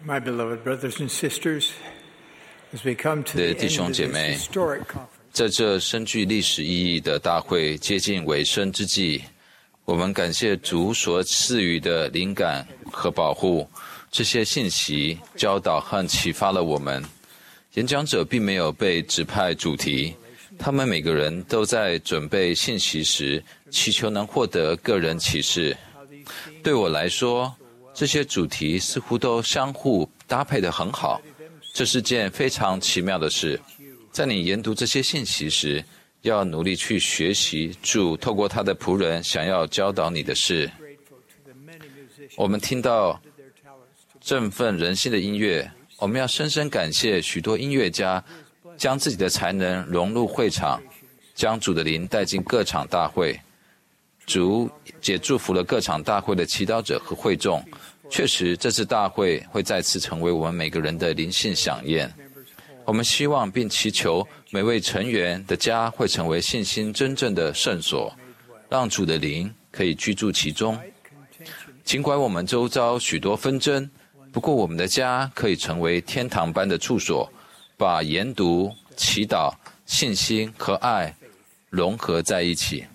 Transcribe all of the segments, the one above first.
My beloved brothers and sisters, as we come to the 的弟 end 兄 of 姐 this 妹， historic conference, 在这深具历史意义的大会接近尾声之际，我们感谢主所赐予的灵感和保护，这些信息、教导和启发了我们。演讲者并没有被指派主题，他们每个人都在准备信息时，祈求能获得个人启示。对我来说，这些主题似乎都相互搭配得很好，这是件非常奇妙的事。在你研读这些信息时，要努力去学习主透过他的仆人想要教导你的事。我们听到振奋人心的音乐，我们要深深感谢许多音乐家将自己的才能融入会场，将主的灵带进各场大会。主也祝福了各场大会的祈祷者和会众。确实，这次大会会再次成为我们每个人的灵性飨宴。我们希望并祈求每位成员的家会成为信心真正的圣所，让主的灵可以居住其中。尽管我们周遭许多纷争，不过我们的家可以成为天堂般的处所，把研读、祈祷、信心和爱融合在一起。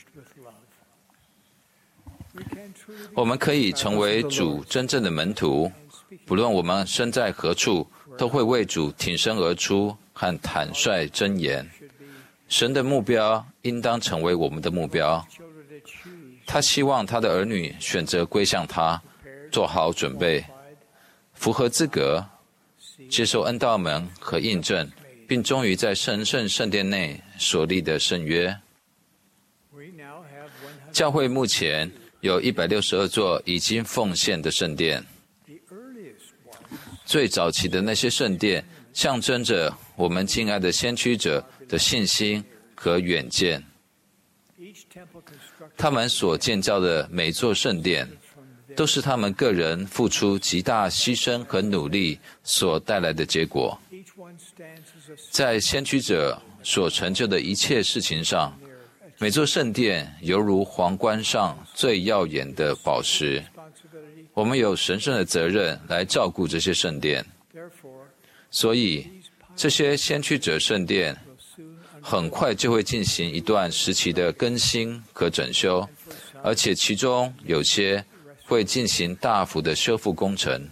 我们可以成为主真正的门徒，不论我们身在何处，都会为主挺身而出和坦率箴言。神的目标应当成为我们的目标。他希望他的儿女选择归向他，做好准备，符合资格，接受恩道门和印证，并忠于在神圣圣殿内所立的圣约。教会目前有162座已经奉献的圣殿。最早期的那些圣殿象征着我们敬爱的先驱者的信心和远见。他们所建造的每座圣殿都是他们个人付出极大牺牲和努力所带来的结果。在先驱者所成就的一切事情上，每座圣殿犹如皇冠上最耀眼的宝石。我们有神圣的责任来照顾这些圣殿，所以这些先驱者圣殿很快就会进行一段时期的更新和整修，而且其中有些会进行大幅的修复工程。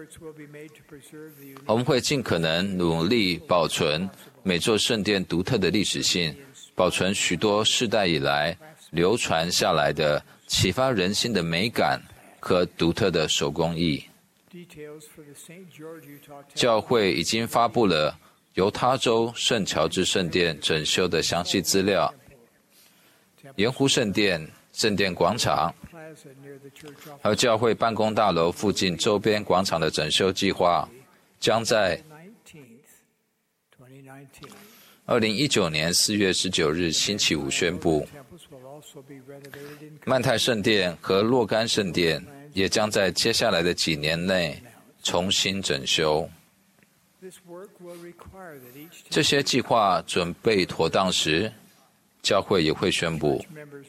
我们会尽可能努力保存每座圣殿独特的历史性，保存许多世代以来流传下来的启发人心的美感和独特的手工艺。教会已经发布了犹他州圣乔治圣殿整修的详细资料。盐湖圣殿、圣殿广场和教会办公大楼附近周边广场的整修计划将在2019年4月19日星期五宣布。曼泰圣殿和若干圣殿也将在接下来的几年内重新整修。这些计划准备妥当时，教会也会宣布，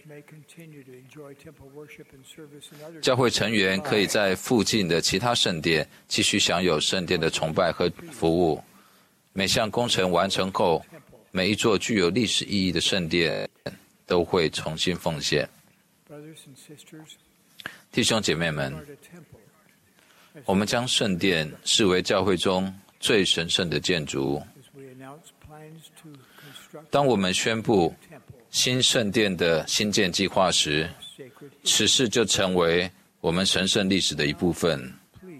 教会成员可以在附近的其他圣殿继续享有圣殿的崇拜和服务。每项工程完成后，每一座具有历史意义的圣殿都会重新奉献。弟兄姐妹们，我们将圣殿视为教会中最神圣的建筑。当我们宣布新圣殿的新建计划时，此事就成为我们神圣历史的一部分。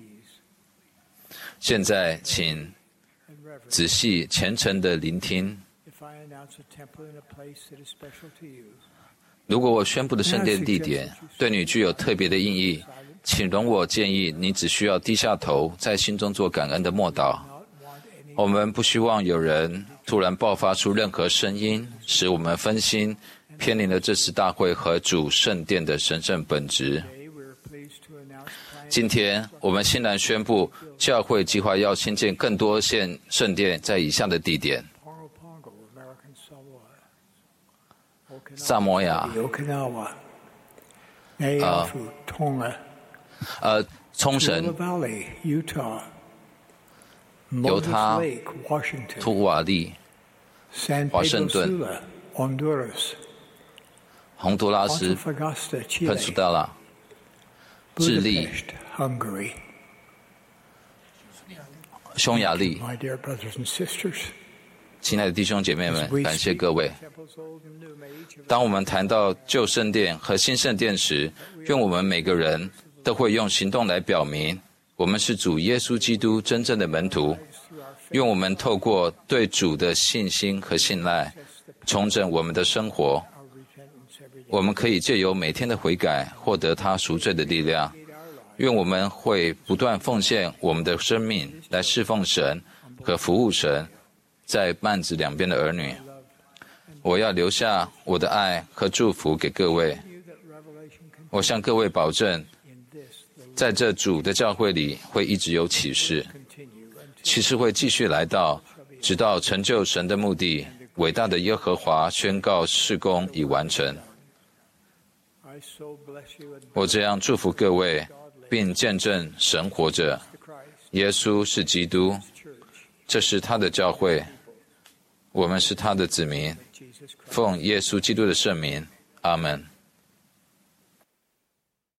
现在请仔细虔诚地聆听。如果我宣布的圣殿地点对你具有特别的意义，请容我建议你只需要低下头，在心中做感恩的默祷。我们不希望有人突然爆发出任何声音，使我们分心，偏离了这次大会和主圣殿的神圣本质。今天我们欣然宣布，教会计划要新建更多圣殿在以下的地点：萨摩亚、冲绳、 犹他、 Lake, Washington, 图瓦利、 San 华盛 Pedro 顿、 Sula, Honduras, 洪都拉斯、 Antofagasta, 喷苏 Chile, 达拉、智利、 Budapest, Hungary. 匈牙利。 My dear brothers and sisters, 亲爱的弟兄姐妹们， we 感谢 speak 各位。 temples old and new, may each of us 当我们谈到旧圣殿和新圣殿时，愿我们每个人都会用行动来表明，我们是主耶稣基督真正的门徒。愿我们透过对主的信心和信赖，重整我们的生活。 our repentance every day. 我们可以借由每天的悔改，获得他赎罪的力量。愿我们会不断奉献我们的生命来侍奉神和服务神，在幔子两边的儿女。我要留下我的爱和祝福给各位。 You that revelation can 我向各位保证， in this the 在这主的教会里会一直有启示， continue until 启示会继续来到，直到成就神的目的。伟大的耶和华宣告事工已完成。 I so bless you and 我这样祝福各位，并见证神活着， the Christ 耶稣是基督， Church, 这是他的教会，我们是他的子民。 Jesus Christ. 奉耶稣基督的圣名，阿门。